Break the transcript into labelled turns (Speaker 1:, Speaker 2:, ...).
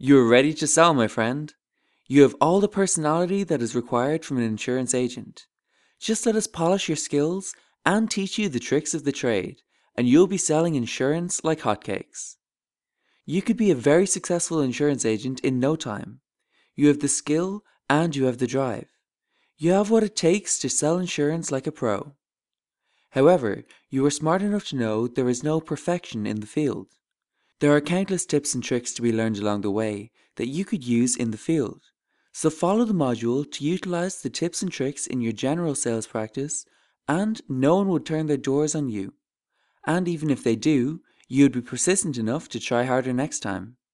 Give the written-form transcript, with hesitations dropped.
Speaker 1: You are ready to sell, my friend. You have all the personality that is required from an insurance agent. Just let us polish your skills and teach you the tricks of the trade, and you'll be selling insurance like hotcakes. You could be a very successful insurance agent in no time. You have the skill and you have the drive. You have what it takes to sell insurance like a pro. However, you are smart enough to know there is no perfection in the field. There are countless tips and tricks to be learned along the way that you could use in the field. So follow the module to utilize the tips and tricks in your general sales practice, and no one would turn their doors on you. And even if they do, you would be persistent enough to try harder next time.